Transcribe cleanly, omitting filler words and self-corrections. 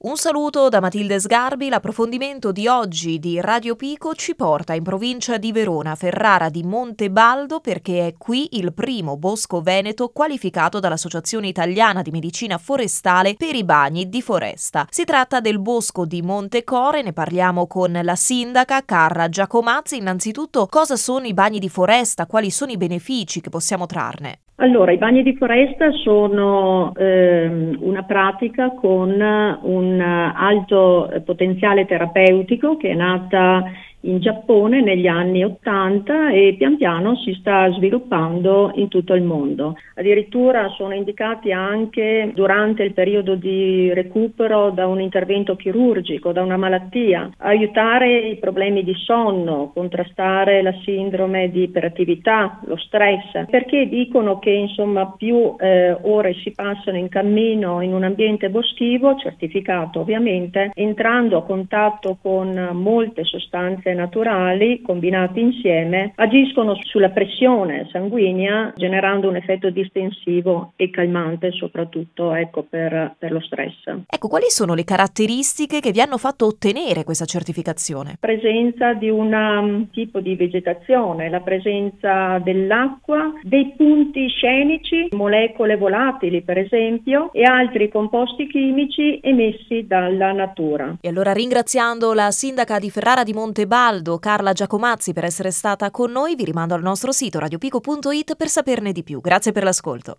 Un saluto da Matilde Sgarbi. L'approfondimento di oggi di Radio Pico ci porta in provincia di Verona, Ferrara di Montebaldo, perché è qui il primo bosco veneto qualificato dall'Associazione Italiana di Medicina Forestale per i bagni di foresta. Si tratta del bosco di Montecore, ne parliamo con la sindaca Carla Giacomazzi. Innanzitutto, cosa sono i bagni di foresta? Quali sono i benefici che possiamo trarne? Allora, i bagni di foresta sono una pratica con un alto potenziale terapeutico che è nata in Giappone negli anni '80 e pian piano si sta sviluppando in tutto il mondo. Addirittura sono indicati anche durante il periodo di recupero da un intervento chirurgico, da una malattia, aiutare i problemi di sonno, contrastare la sindrome di iperattività, lo stress, perché dicono che insomma più ore si passano in cammino in un ambiente boschivo, certificato ovviamente, entrando a contatto con molte sostanze naturali combinate insieme, agiscono sulla pressione sanguigna generando un effetto distensivo e calmante soprattutto per lo stress. Ecco, quali sono le caratteristiche che vi hanno fatto ottenere questa certificazione? Presenza di un tipo di vegetazione, la presenza dell'acqua, dei punti scenici, molecole volatili per esempio e altri composti chimici emessi dalla natura. E allora, ringraziando la sindaca di Ferrara di Montebaldo, Carla Giacomazzi, per essere stata con noi, vi rimando al nostro sito radiopico.it per saperne di più. Grazie per l'ascolto.